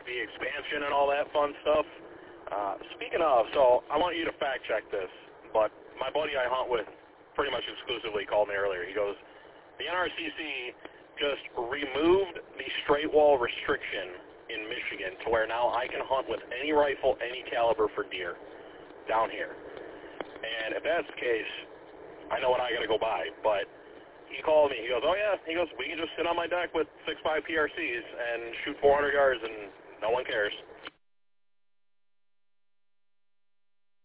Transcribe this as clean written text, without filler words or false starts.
the expansion and all that fun stuff. Speaking of, so I want you to fact check this, but my buddy I hunt with pretty much exclusively called me earlier. He goes, the NRCC just removed the straight wall restriction in Michigan to where now I can hunt with any rifle, any caliber for deer down here. And if that's the case, I know what I got to go buy. But he called me. He goes, oh, yeah. He goes, we can just sit on my deck with 6.5 PRCs and shoot 400 yards and no one cares.